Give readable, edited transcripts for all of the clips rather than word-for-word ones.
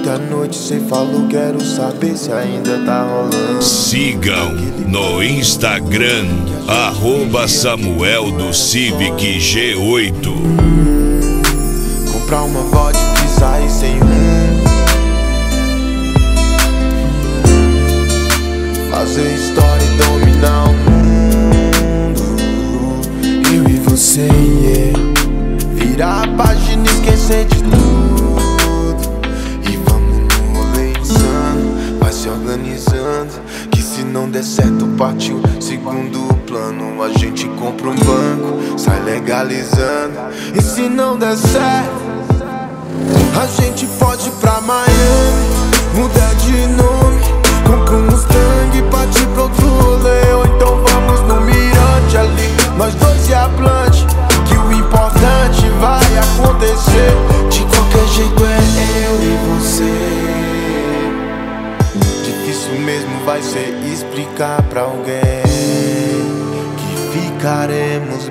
à noite cê falou, quero saber se ainda tá rolando. Sigam no Instagram @Samuel do Civic G8. Comprar uma vodka e sair sem rumo, fazer história e dominar o mundo. Eu e você, yeah. Virar a página e esquecer de tudo. E vamos no rolê insano, vai se organizando, que se não der certo partiu segundo plano. A gente compra um banco, sai legalizando. E se não der certo, a gente pode ir pra Miami, mudar de nome, compra um Mustang e partir pro outro rolê. Ou então vamos no mirante ali, nós dois e a Blunt, que o importante vai acontecer. De qualquer jeito é eu e você. Difícil mesmo vai ser explicar pra alguém que ficaremos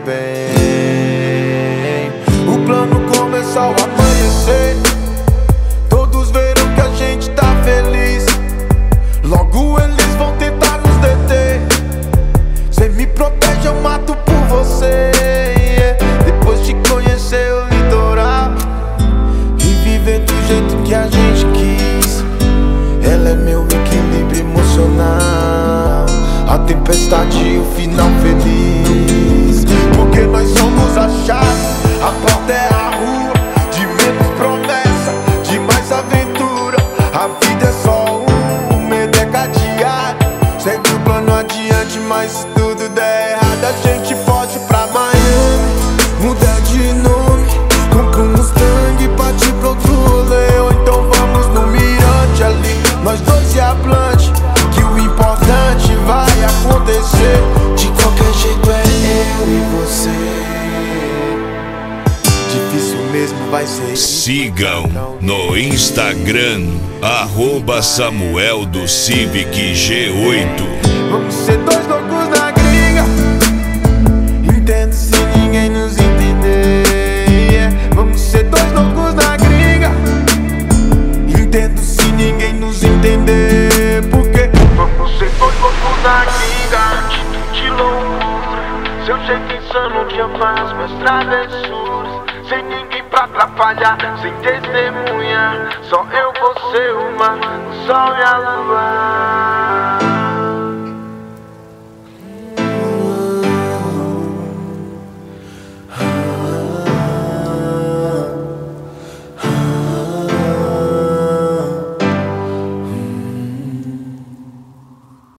bem. O plano começou a amanhecer, todos viram que a gente tá feliz. Logo eles vão tentar nos deter. Cê me protege, eu mato por você, yeah. Depois de conhecer o litoral e viver do jeito que a gente quis, ela é meu equilíbrio emocional, a tempestade e o final feliz. Porque nós somos a chave, a porta é a rua, de menos promessa, de mais aventura. A vida é só medo é cadeado, segue o plano adiante, mas se tudo der errado, a gente pode ir pra Miami, mudar de nome, compra um Mustang e partir pro outro rolê. Ou então vamos no mirante ali, nós dois e a Blunt, que o importante vai acontecer. De qualquer jeito é eu e você. Difícil mesmo vai ser. Sigam no Instagram @Samuel do Civic G8. Vamos ser dois loucos na gringa, entendo se ninguém nos entender, yeah. Vamos ser dois loucos na gringa, entendo se ninguém nos entender. Porque vamos ser dois loucos na gringa, atitude loucura, seu jeito insano que eu faço minhas travessuras, sem ninguém pra atrapalhar, sem testemunha, só eu, você, o mar, o sol e a lua.